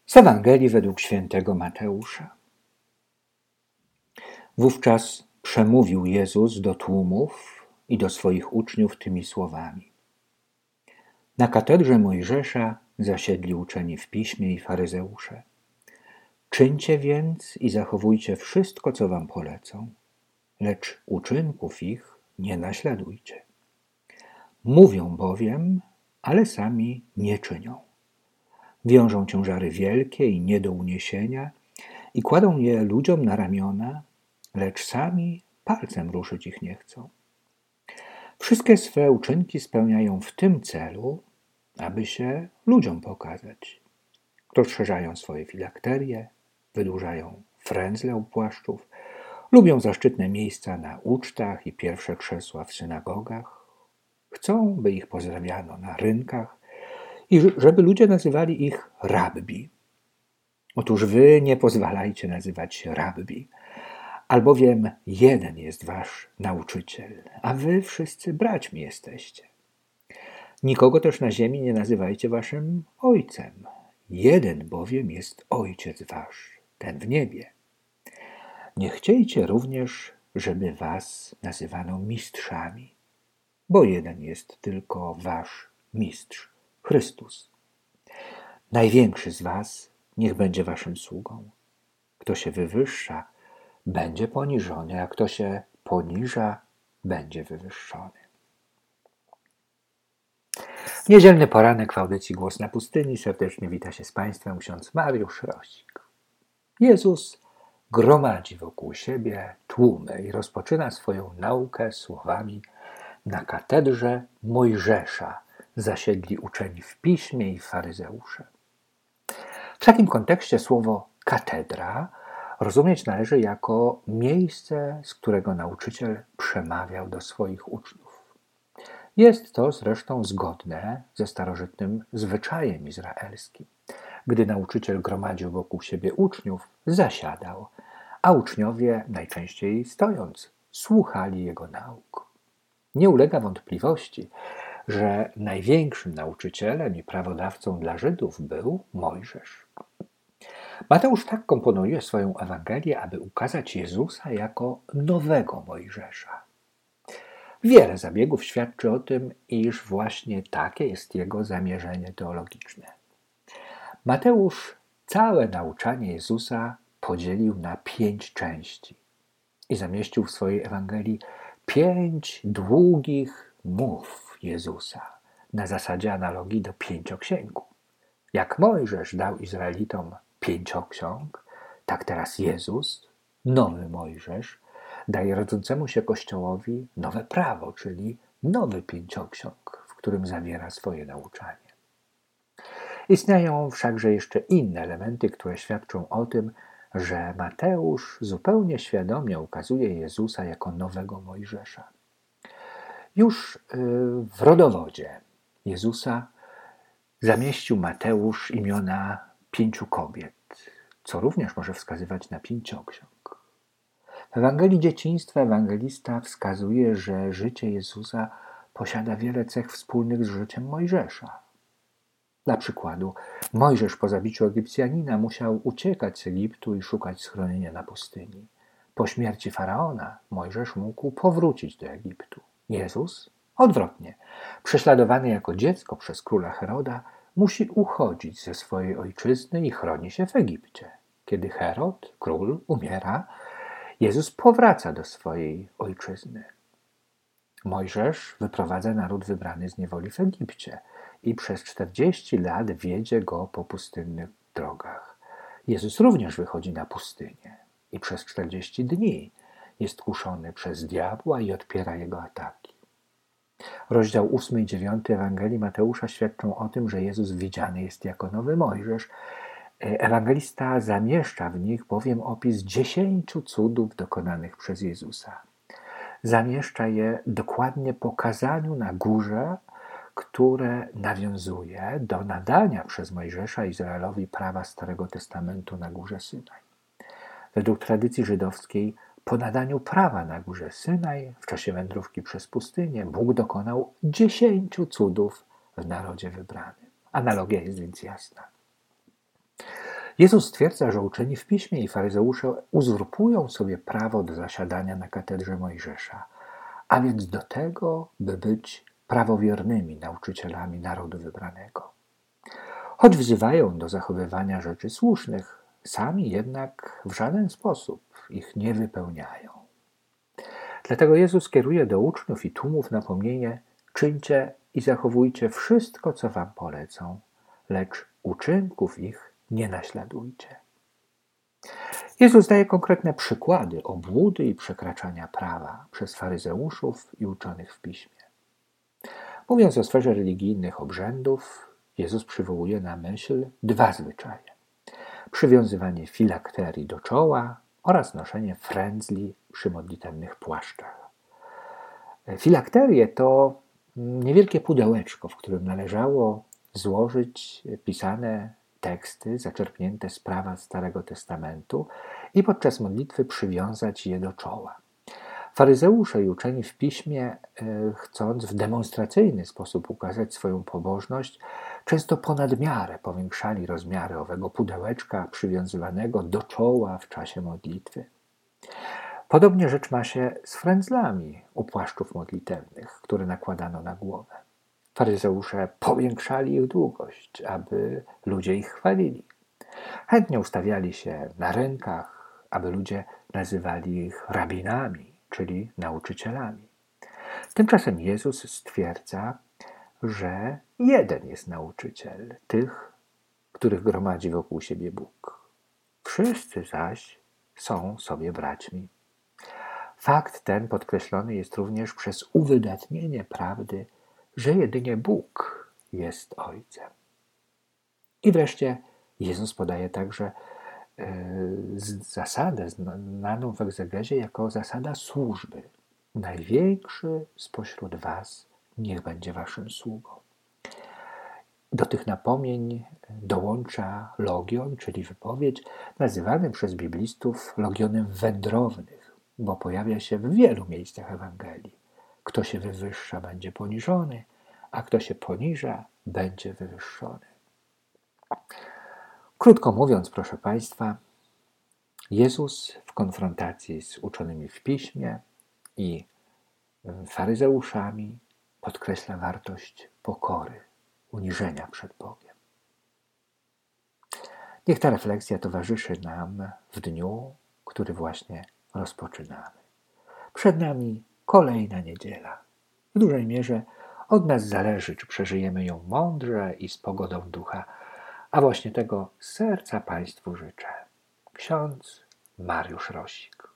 Z Ewangelii według świętego Mateusza. Wówczas przemówił Jezus do tłumów i do swoich uczniów tymi słowami. Na katedrze Mojżesza zasiedli uczeni w piśmie i faryzeusze. Czyńcie więc i zachowujcie wszystko, co wam polecą, lecz uczynków ich nie naśladujcie. Mówią bowiem, ale sami nie czynią. Wiążą ciężary wielkie i nie do uniesienia i kładą je ludziom na ramiona, lecz sami palcem ruszyć ich nie chcą. Wszystkie swe uczynki spełniają w tym celu, aby się ludziom pokazać. Rozszerzają swoje filakterie, wydłużają frędzle u płaszczów, lubią zaszczytne miejsca na ucztach i pierwsze krzesła w synagogach. Chcą, by ich pozdrawiano na rynkach i żeby ludzie nazywali ich rabbi. Otóż wy nie pozwalajcie nazywać się rabbi, albowiem jeden jest wasz nauczyciel, a wy wszyscy braćmi jesteście. Nikogo też na ziemi nie nazywajcie waszym ojcem. Jeden bowiem jest ojciec wasz, ten w niebie. Nie chciejcie również, żeby was nazywano mistrzami, bo jeden jest tylko wasz mistrz, Chrystus. Największy z was niech będzie waszym sługą. Kto się wywyższa, będzie poniżony, a kto się poniża, będzie wywyższony. Niedzielny poranek w audycji Głos na pustyni. Serdecznie wita się z Państwem ksiądz Mariusz Rosik. Jezus gromadzi wokół siebie tłumy i rozpoczyna swoją naukę słowami: na katedrze Mojżesza zasiedli uczeni w piśmie i faryzeusze. W takim kontekście słowo katedra rozumieć należy jako miejsce, z którego nauczyciel przemawiał do swoich uczniów. Jest to zresztą zgodne ze starożytnym zwyczajem izraelskim. Gdy nauczyciel gromadził wokół siebie uczniów, zasiadał, a uczniowie, najczęściej stojąc, słuchali jego nauk. Nie ulega wątpliwości, że największym nauczycielem i prawodawcą dla Żydów był Mojżesz. Mateusz tak komponuje swoją Ewangelię, aby ukazać Jezusa jako nowego Mojżesza. Wiele zabiegów świadczy o tym, iż właśnie takie jest jego zamierzenie teologiczne. Mateusz całe nauczanie Jezusa podzielił na 5 części i zamieścił w swojej Ewangelii 5 długich mów Jezusa na zasadzie analogii do 5 Jak Mojżesz dał Izraelitom 5 ksiąg, tak teraz Jezus, nowy Mojżesz, daje rodzącemu się Kościołowi nowe prawo, czyli nowy 5 w którym zawiera swoje nauczanie. Istnieją wszakże jeszcze inne elementy, które świadczą o tym, że Mateusz zupełnie świadomie ukazuje Jezusa jako nowego Mojżesza. Już w rodowodzie Jezusa zamieścił Mateusz imiona 5 kobiet, co również może wskazywać na 5 ksiąg. W Ewangelii Dzieciństwa ewangelista wskazuje, że życie Jezusa posiada wiele cech wspólnych z życiem Mojżesza. Dla przykładu, Mojżesz po zabiciu Egipcjanina musiał uciekać z Egiptu i szukać schronienia na pustyni. Po śmierci Faraona Mojżesz mógł powrócić do Egiptu. Jezus odwrotnie. Prześladowany jako dziecko przez króla Heroda, musi uchodzić ze swojej ojczyzny i chroni się w Egipcie. Kiedy Herod, król, umiera, Jezus powraca do swojej ojczyzny. Mojżesz wyprowadza naród wybrany z niewoli w Egipcie i przez 40 lat wiedzie go po pustynnych drogach. Jezus również wychodzi na pustynię i przez 40 dni jest kuszony przez diabła i odpiera jego ataki. Rozdział 8 i 9 Ewangelii Mateusza świadczą o tym, że Jezus widziany jest jako nowy Mojżesz. Ewangelista zamieszcza w nich bowiem opis 10 cudów dokonanych przez Jezusa. Zamieszcza je dokładnie po kazaniu na górze, które nawiązuje do nadania przez Mojżesza Izraelowi prawa Starego Testamentu na górze Synaj. Według tradycji żydowskiej po nadaniu prawa na górze Synaj w czasie wędrówki przez pustynię Bóg dokonał 10 cudów w narodzie wybranym. Analogia jest więc jasna. Jezus stwierdza, że uczeni w Piśmie i faryzeusze uzurpują sobie prawo do zasiadania na katedrze Mojżesza, a więc do tego, by być prawowiernymi nauczycielami narodu wybranego. Choć wzywają do zachowywania rzeczy słusznych, sami jednak w żaden sposób ich nie wypełniają. Dlatego Jezus kieruje do uczniów i tłumów napomnienie: czyńcie i zachowujcie wszystko, co wam polecą, lecz uczynków ich nie naśladujcie. Jezus daje konkretne przykłady obłudy i przekraczania prawa przez faryzeuszów i uczonych w Piśmie. Mówiąc o sferze religijnych obrzędów, Jezus przywołuje na myśl dwa zwyczaje: przywiązywanie filakterii do czoła oraz noszenie frędzli przy modlitewnych płaszczach. Filakterie to niewielkie pudełeczko, w którym należało złożyć pisane teksty zaczerpnięte z prawa Starego Testamentu i podczas modlitwy przywiązać je do czoła. Faryzeusze i uczeni w Piśmie, chcąc w demonstracyjny sposób ukazać swoją pobożność, często ponad miarę powiększali rozmiary owego pudełeczka przywiązywanego do czoła w czasie modlitwy. Podobnie rzecz ma się z frędzlami u płaszczów modlitewnych, które nakładano na głowę. Faryzeusze powiększali ich długość, aby ludzie ich chwalili. Chętnie ustawiali się na rynkach, aby ludzie nazywali ich rabinami, czyli nauczycielami. Tymczasem Jezus stwierdza, że jeden jest nauczyciel, tych, których gromadzi wokół siebie Bóg. Wszyscy zaś są sobie braćmi. Fakt ten podkreślony jest również przez uwydatnienie prawdy, że jedynie Bóg jest Ojcem. I wreszcie Jezus podaje także zasadę znaną w egzegezie jako zasada służby. Największy spośród was niech będzie waszym sługą. Do tych napomnień dołącza logion, czyli wypowiedź, nazywany przez biblistów logionem wędrownych, bo pojawia się w wielu miejscach Ewangelii. Kto się wywyższa, będzie poniżony, a kto się poniża, będzie wywyższony. Krótko mówiąc, proszę Państwa, Jezus w konfrontacji z uczonymi w Piśmie i faryzeuszami podkreśla wartość pokory, uniżenia przed Bogiem. Niech ta refleksja towarzyszy nam w dniu, który właśnie rozpoczynamy. Przed nami kolejna niedziela. W dużej mierze od nas zależy, czy przeżyjemy ją mądrze i z pogodą ducha, a właśnie tego z serca Państwu życzę. Ksiądz Mariusz Rosik.